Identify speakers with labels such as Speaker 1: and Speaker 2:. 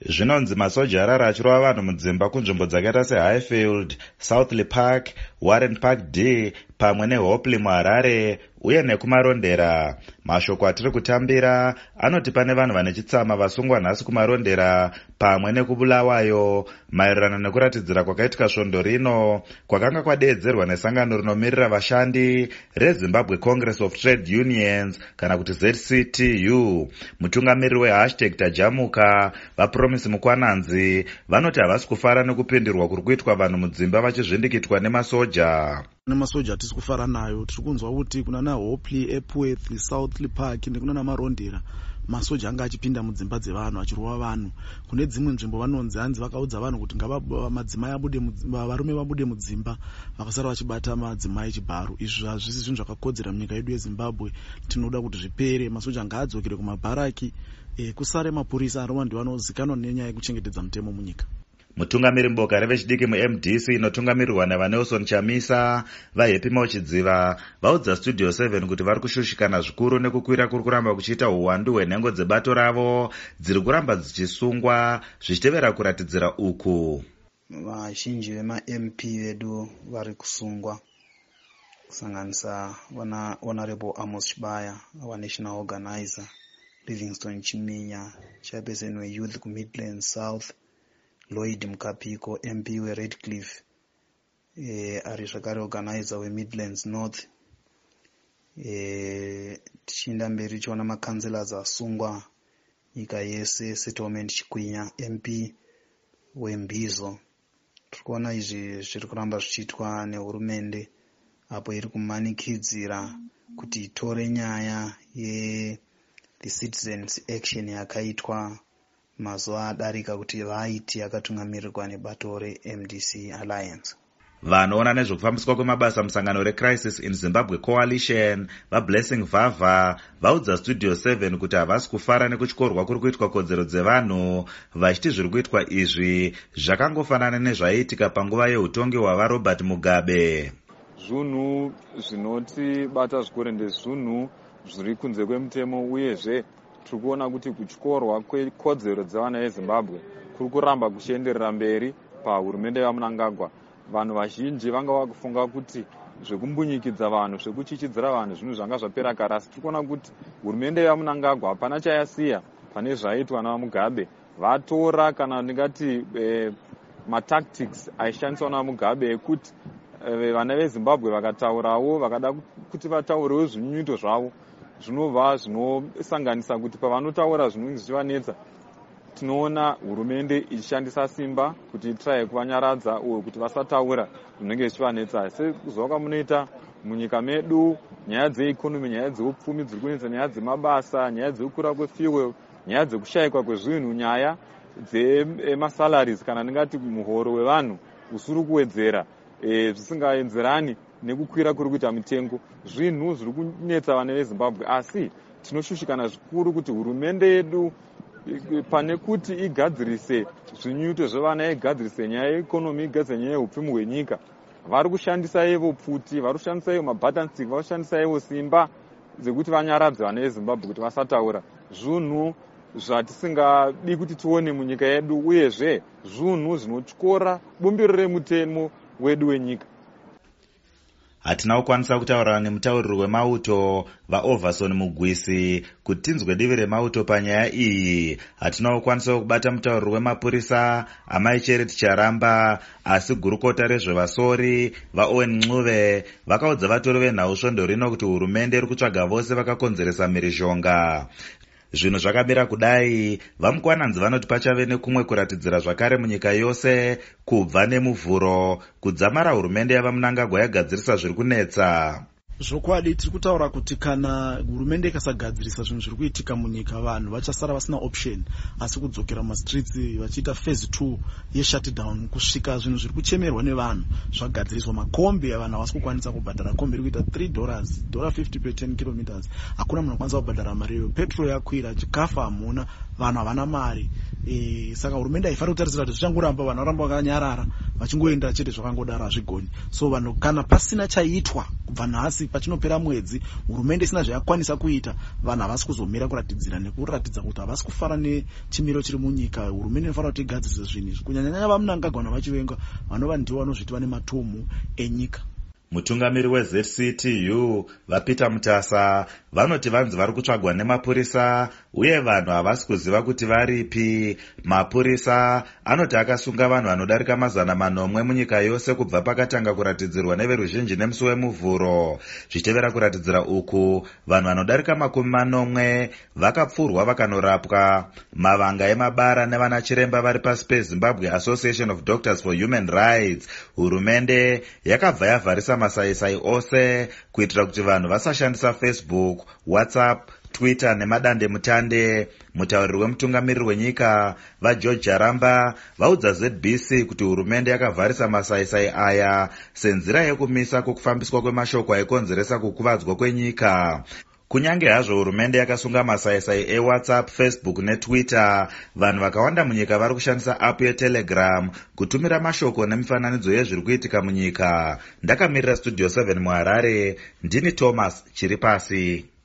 Speaker 1: Zvinonzi masoja arara achirova vanhu mudzimba kunzvimbo dzakaita seHighfield, Southley Park, Warren Park D pamwe neHopley muHarare uye nekumarondera. Mashoko atiri kutambira anoti pane vanhu vane chitsama vasungwa nhasi kumarondera pamwe nekubulawayo maererano nekuratidzira kwakaitika svondo rino kwakanga kwadeedzerwa nesangano rinomirira vashandi reZimbabwe Congress of Trade Unions kana kuti ZCTU. Mutungamiriri we#Tajamuka vaPromise Mukwananzi vanoti havasi kufara nekupindirwa kuri kuitwa vanhu mudzimba vachizvindikitwa nemasoja.
Speaker 2: Nemasoja hatisi kufara nayo. Tiri kunzwa kuti kuna naHopley, Epworth, Southley Park nekuna namarondera masoja anga achipinda mudzimba dzevanhu achirova vanhu. Kune dzimwe nzvimbo vanonzi hanzi vakaudza vanhu kuti madzimai varume vabude mudzimba vakasara vachibata madzimai echibharu. Izvi hazvisi zvinhu zvakakodzera munyika yedu yeZimbabwe. Tinoda kuti zvipere, masoja ngaadzokere kumabharaki, kusare mapurisa aroma ndivanozikanwa nenyaya yekuchengetedza mutemo munyika.
Speaker 1: Mutungamiri mboka revechidiki muMDC inotungamirirwa naVanelson Chamisa vaHappy Mauchidziva vaudza Studio 7 kuti vari kushushikana zvikuru nekukwira kuri kuramba kuchiita uwandu hwenhengo dzebato ravo dziri kuramba dzichisungwa zvichitevera kuratidzira uku.
Speaker 3: Vazhinji vemaMP vedu vari kusungwa kusanganisa Honorable Amos Chibaya, our national organizer, Livingstone Chiminya, chairperson weYouth kuMidlands South, Lloyd Mkapiko, MP weRedcliffe, ari zvakare organizer weMidlands North. Tichienda mberi tichiona makanzellors asungwa nyika yese, Settlement Chikwinya, MP weMbizo. Tiri kuona izvi zviri kuramba zvichiitwa nehurumende apo iri kumanikidzira kuti itore nyaya the Citizens Action yakaitwa mazuva adarika kuti vaiti yakatungamirirwa nebato reMDC Alliance.
Speaker 1: Vanoona nezvekufambiswa kwemabasa musangano reCrisis in Zimbabwe Coalition vaBlessing Vavha vaudza Studio 7 kuti havasi kufara nekutyorwa kuri kuitwa kodzero dzevanhu vachiti zviri kuitwa izvi zvakangofanana nezvaiitika panguva yeutongi hwavaRobert Mugabe.
Speaker 4: Zvinhu zvinotibata zvikuru ndezvinhu zviri kunze kwemutemo uyezve tiri kuona kuti kutyorwa kwekodzero dzevana veZimbabwe kuri kuramba kuchienderera mberi pahurumende yaMnangagwa. Vanhu vazhinji vanga vakufunga kuti zvekumbunyikidzwa vanhu, zvekuchichidzira vanhu zvinhu zvanga zvapera kare, asi tiri kuona kuti hurumende yaMnangagwa hapana chayasiya pane zvaiitwa naMugabe. Vatora kana ndingati matactics aishandiswa naMugabe ekuti vana veZimbabwe vakataurawo vakada kuti vataurewo zvinyunyuto zvavo zvinobva zvinosanganisa kuti pavanotaura zvinenge zvichivanetsa tinoona hurumende ichishandisa simba kuti itrai kuvanyaradza uye kuti vasataura zvinenge zvichivanetsa. Sekuziva kwamunoita munyika medu, nyaya dzeikonomi, nyaya dzeupfumi dziri kunetsa, nyaya dzemabasa, nyaya dzekukura kwefuel, nyaya dzekushayikwa kwezvinhu, nyaya dzemasalaries kana ndingati muhoro wevanhu usiri kuwedzera zvisingaenzerani nekukwira kuri kuita mitengo. Zvinhu zviri kunetsa vana veZimbabwe, asi tinoshushikana zvikuru kuti hurumende yedu pane kuti igadzirise zvinyuto zvevana, igadzirise nyaya yeikonomi, igadzirise nyaya yeupfumi hwenyika, vari kushandisa ivo pfuti, vari kushandisa ivo mabutton stick, vari kushandisa ivo simba dzekuti vanyaradze vana veZimbabwe kuti vasataura zvinhu zvatisingadi kuti tione munyika yedu, uyezve zvinhu zvinotyora bumbiro remutemo wedu wenyika.
Speaker 1: Hatina kukwanisa kutaura nemutauriri wemauto vaOverson Mugwisi kuti tinzwe divi remauto panyaya iyi. Hatina kukwanisa kubata mutauriri wemapurisa Amai Charity Charamba, asi gurukota rezvevasori vaOwen Mncube vakaudza vatori venhau svondo rino kuti hurumende iri kutsvaga vose vakakonzeresa mhirizhonga. Zvinhu zvakabira kudai, vaMukwananzi vanoti pachave nekumwe kuratidzira zvakare munyika yose kubva nemuvhuro kudzamara hurumende yavaMnangagwa yagadzirisa zviri kunetsa.
Speaker 2: Zvokwadi tiri kutaura kuti kana hurumende ikasagadzirisa zvinhu zviri kuitika munyika, vanhu vachasara vasina option asi kudzokera mumastreets vachiita phase 2 yeshutdown kusvika zvinhu zviri kuchemerwa nevanhu zvagadziriswa. Makombi vanhu havasi kukwanisa kubhadhara kombi iri kuita $3.50 per 10 kilometers. Hakuna munhu akwanisa kubhadhara mari iyoyo. Petrol yakwira, chikafu hamuna, vanhu havana mari. Saka hurumende haifaniri kutarisira kuti zvichangoramba vanhu varamba vakanyarara vachingoenda chete zvakangodaro hazvigoni. So vanhu kana pasina chaitwa kubva nhasi pachinopera mwedzi, hurumende isina zvayakwanisa kuita, vanhu havasi kuzomira kuratidzira nekuratidza kuti havasi kufara nechimiro chiri munyika. Hurumende inofanira kuti igadzise zvinhu izvi, kunyanyanyanya vamunangagwana vachivenga vanova ndivo vanozviti vane matomu enyika.
Speaker 1: Mutungamiri weZCTU vaPeter Mutasa vanoti vanzi vari kutsvagwa nemapurisa uye vanhu havasi kuziva kuti varipi. Mapurisa anoti akasunga vanhu vanodarika 100 munyika yose kubva pakatanga kuratidzirwa neveruzhinji nemusi wemuvhuro. Zvichitevera kuratidzira uku, vanhu vanodarika 40 vakapfurwa vakanorapwa. Mavanga emabara nevana chiremba vari pasi peZimbabwe Association of Doctors for Human Rights, hurumende yakabva yavharisa masaisai ose kuitira kuti vanhu vasashandisa Facebook, WhatsApp, Twitter nemadande mutande. Mutauriri wemutungamiriri wenyika vaGeorge Jaramba vaudza ZBC kuti hurumende yakavharisa masaisai aya senzira yekumisa kukufambiswa kwemashoko aikonzeresa kukuvadzwa kwenyika. Kunyange hazvo hurumende yakasunga masaisai eWhatsApp, Facebook neTwitter, vanhu vakawanda munyika vari kushandisa app yeTelegram kutumira mashoko nemifananidzo yezviri kuitika munyika. Ndakamirira Studio 7 muHarare, ndini Thomas Chiripasi.